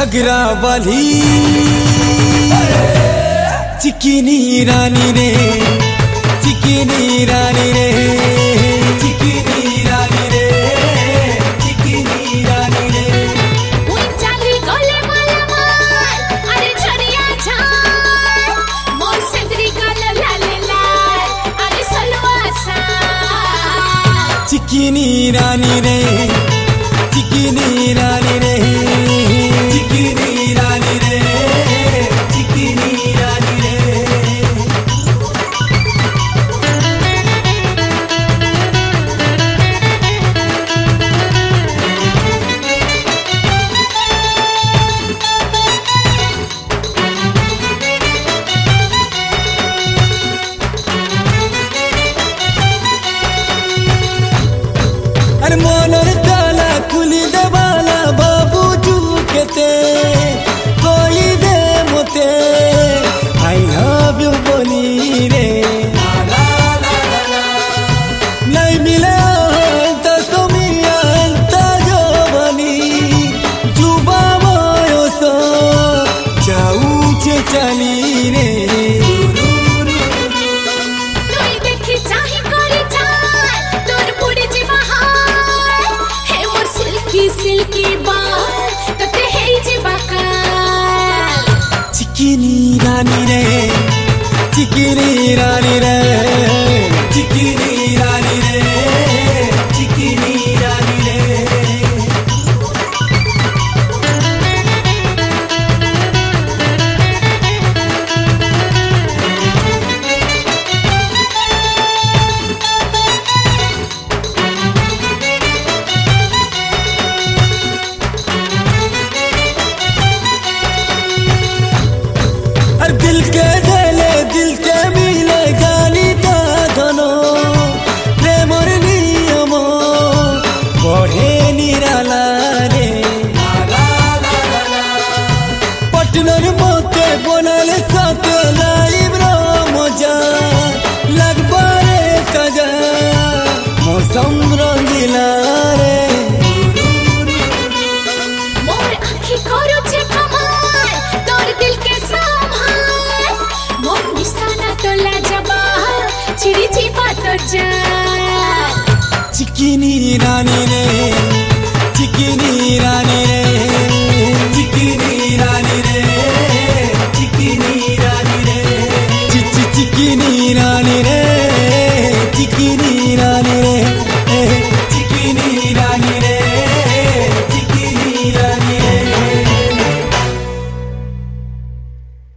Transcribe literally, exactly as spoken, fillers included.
घगरा वाली चिकनी रानी रे, चिकनी रानी रे, चिकनी रानी रे, चिकनी रानी रे। उई चाली गले माला माल, अरे झड़िया झाल, मोर संगरी गाल लाले लाल, अरे सलवा सा। चिकनी रानी रे, चिकनी रानी रे, चिकनी रानी रे, चिकनी रानी रे। अरे मोनर ताला खुली देवाला बाबू चुकेते कोई दे मोते आई लव यू बोली रे। नहीं मिले अंत सोमिया अंत जवानी जुबा मायो सो जाऊ चे चली रे। तुई देखी चाही कोरी चाल, तोर बुड़ी जी बहार, हे मोर सिल्की सिल्की बाल, तते हे जी बकाल। चिकनी रानी रे, चिकनी रानी रे, चिकनी रानी रे, चिकनी रानी रे। अरे दिल के देले दिल के मिले जानी ता धनो प्रेमर नियमो बढ़े निराला रे। पटनर मोते बनल साथे लाइव रो मजा लगबारे तजा मौसम रंगीला रे। मोर आँखी करो छे कमाल, तोर दिल के संभाल, मोर निशाना तो लाजवाब, छिड़ी छिपा तो जाल। चिकनी रानी रे, चिकनी रानी